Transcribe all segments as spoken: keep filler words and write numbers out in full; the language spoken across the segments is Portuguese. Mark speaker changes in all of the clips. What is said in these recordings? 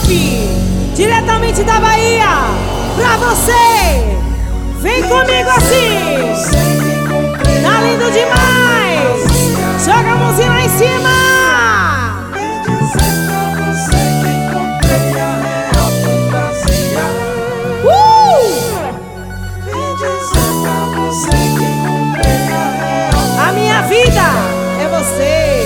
Speaker 1: diretamente da Bahia, pra você. Vem comigo assim, tá lindo demais. Joga a mãozinha lá em cima. Uh! A minha vida é você.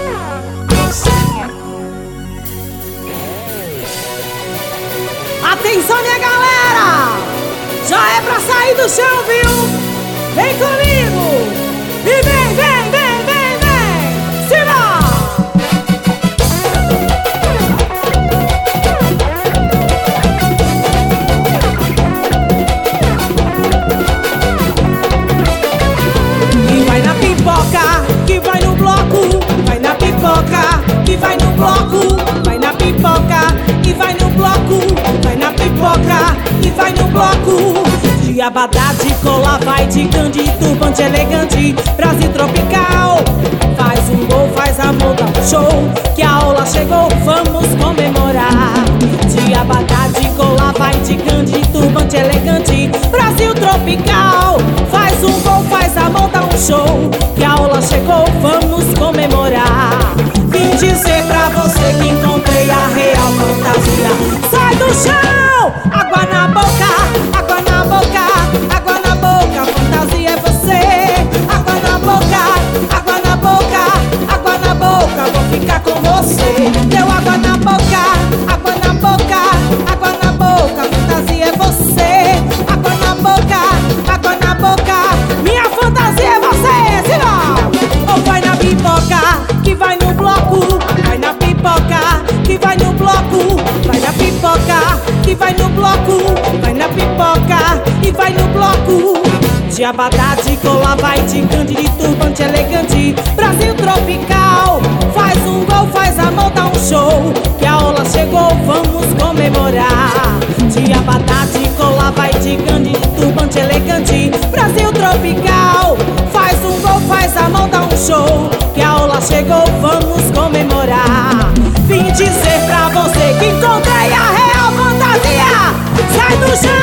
Speaker 1: Atenção, minha galera, já é pra sair do chão, viu? Vem comigo e vem, vem, vem, vem, vem, siga! E vai na pipoca, que vai no bloco. Vai na pipoca, que vai no bloco. Vai na pipoca, que vai no bloco. Vai na pipoca e vai no bloco. De abadá, de cola, vai de candy, turbante elegante, Brasil tropical. Faz um gol, faz amor, dá um show, que a aula chegou, vamos comemorar. De abadá, de cola, vai de candy, turbante elegante, Brasil tropical. Faz um gol, faz amor, dá um show, que a aula chegou, vamos comemorar. Vim dizer pra você que encontrei a real fantasia. Sai do chão, água na boca, água na boca, água na boca, fantasia é você. Água na boca, água na boca, água na boca, vou ficar com você. Deu água na boca, água na boca, água na boca, fantasia é você. Água na boca, água na boca, minha fantasia é você. Siga! Ou vai na pipoca, que vai no bloco. Vai na pipoca, que vai no bloco. Vai na pipoca, que vai no bloco. Vai na pipoca e vai no bloco. De abadá, de cola, vai de candy, de turbante elegante, Brasil tropical. Faz um gol, faz amor, dá um show, que a aula chegou, vamos comemorar. De abadá, de cola, vai de candy, de turbante elegante, Brasil tropical. Faz um gol, faz amor, dá um show, que a aula chegou, vamos comemorar. Vim dizer pra você que encontrei a real fantasia. Sai do chão.